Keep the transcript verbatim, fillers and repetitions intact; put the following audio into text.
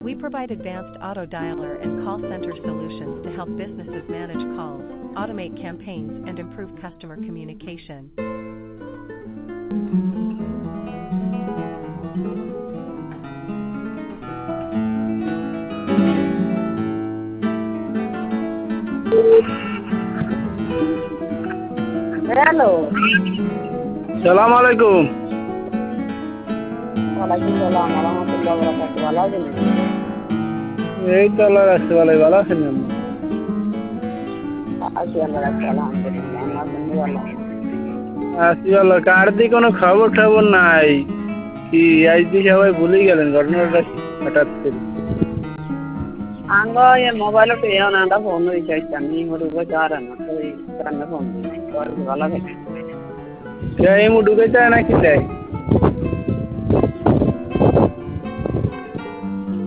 We provide advanced auto dialer and call center solutions to help businesses manage calls, automate campaigns, and improve customer communication. Hello. সালাম আলাইকুম। ওয়ালাইকুম সালাম ওয়া রাহমাতুল্লাহি ওয়া বারাকাতুহু। ভালো আছেন? এই তো আল্লাহ রাখছে ভালোই। ভালো আছেন আপনি? আছি আল্লাহ রাখছে আলহামদুলিল্লাহ। আমার জন্য ভালো। আছি ভালো। কার দি কোনো খবর টবর নাই। কি আজ দিয়ে সবাই ভুলেই গেলেন ঘটনাটা কি হঠাৎ করে? আঙ্গ এ মোবাইলে তো এও না ফোন রিচার্জ আমি ঢুকে চার না তো এই কারণে ফোন দিই। ভালো আছেন? এই মু ঢুকে চায় না কি দেয়?